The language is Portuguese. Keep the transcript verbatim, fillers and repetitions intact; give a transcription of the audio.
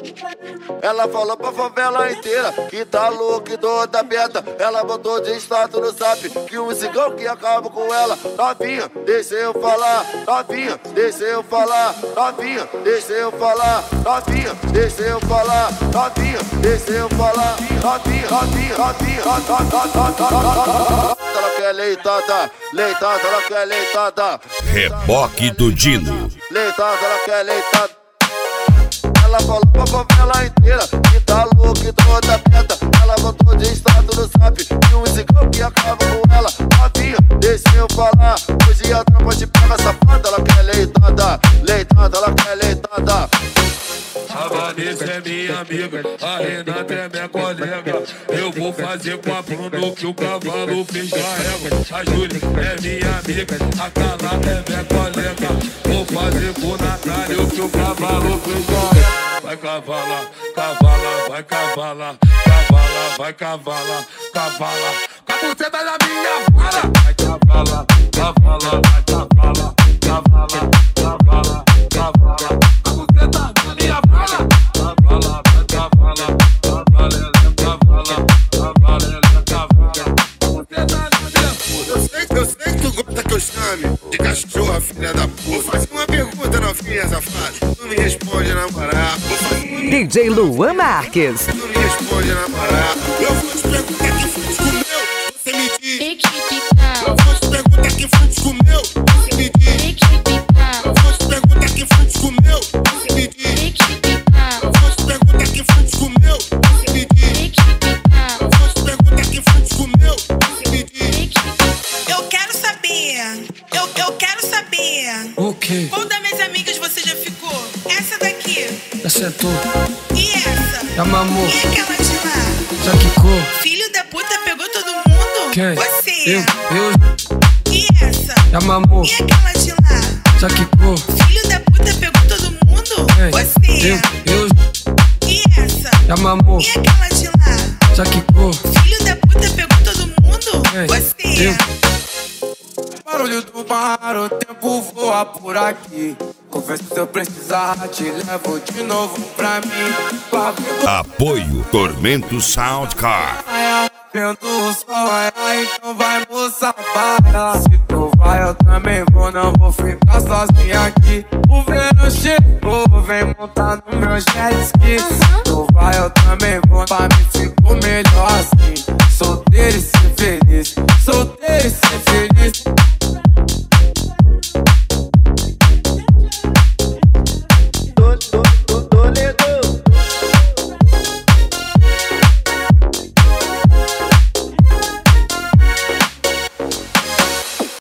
Ela falou pra favela inteira que tá louca e toda aberta. Ela botou de status no zap que um cigão que acaba com ela. Novinha, deixa eu falar. Novinha, deixa eu falar. Novinha, deixa eu falar. Novinha, deixa eu falar. Novinha, deixa eu falar. Novinha, novinha, novinha, novinha. Ela quer leitada, leitada, ela quer leitada. Reboque do Dino. Leitada, ela quer leitada. Ela falou pra favela inteira que tá louca e toda aberta. Ela botou de status no zap que um cigão que acaba com ela. Novinha, deixa eu falar. Hoje a tropa te pega safada. Ela quer leitada, leitada, ela quer leitada. A Vanessa é minha amiga, a Renata é minha colega. Eu vou fazer com a Bruno que o cavalo fez da régua. A Júlia é minha amiga, a Carla é minha colega. Vou fazer com o Natália que o cavalo fez da régua. Vai cavalar, cavala, vai cavalar, cavala, vai cavalar, cavala. Com a buceta da minha fala. Vai cavalar, cavala, vai cavalar, cavala, cavala, cavala. Com a buceta da minha fala. Cavala, vai cavalar, cavala, cavala, cavala, cavala. Com a buceta da minha fala. Eu sei, eu sei que tu gosta que eu chame de cachorra, filha da puta. Vou fazer uma pergunta, novinha safada. Tu me responde na moral. D J Luan Marques. Tu me responde na moral. Eu vou te perguntar que frutos comeu, você me diz. Equipe K. Eu vou te perguntar que frutos comeu, você me diz. Equipe K. Eu vou te perguntar que frutos comeu, você me diz. Equipe K. Eu vou te perguntar que frutos comeu, você me diz. Equipe K. Eu vou te perguntar que frutos comeu, você me diz. Eu quero saber, eu, eu quero saber. O quê? Qual das minhas amigas você já ficou? Essa daqui. Já sentou? E essa? Já mamou? E aquela de lá? Já quicou? Filho da puta pegou todo mundo? Quem? Você. Eu, eu. E essa? Já mamou? E aquela de lá? Já quicou? Filho da puta pegou todo mundo? Quem? Você. Eu, eu. E essa? Já mamou? E aquela de lá? Já quicou? Filho da puta pegou todo mundo? Quem? Você. Eu. Barulho do mar, o tempo voa por aqui. Confesso se eu precisar, te levo de novo pra mim. Apoio Tormento Sound Car. Vendo o sol raiar, então vai moça baia. Se tu vai eu também vou, não vou ficar sozinha aqui. O verão chegou, vem montar no meu jet ski. Se tu vai eu também vou, pra mim ficou melhor